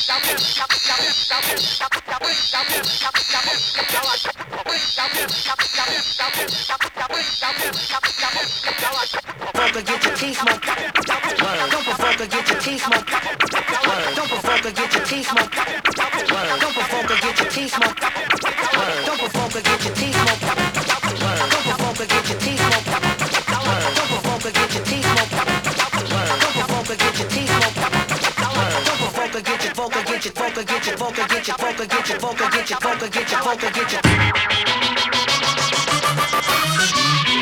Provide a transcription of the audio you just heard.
Get your teeth smoked. Don't provoke or get your teeth smoked. Don't provoke or get your teeth smoked. Don't provoke or get your teeth smoked. Don't provoke or get your teeth smoked. Don't provoke or get your teeth smoked. Don't provoke or get your teeth smoked. Don't provoke or get your teeth smoked. Don't provoke or get your vocal, get your vocal, get your vocal, get your vocal, get your vocal, get your vocal, get your vocal, get your